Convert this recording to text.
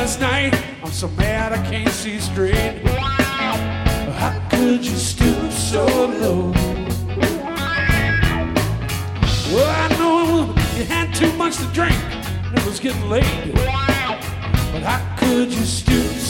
last night. I'm so mad I can't see straight. How could you stoop so low? Well, I know you had too much to drink and it was getting late. But how could you stoop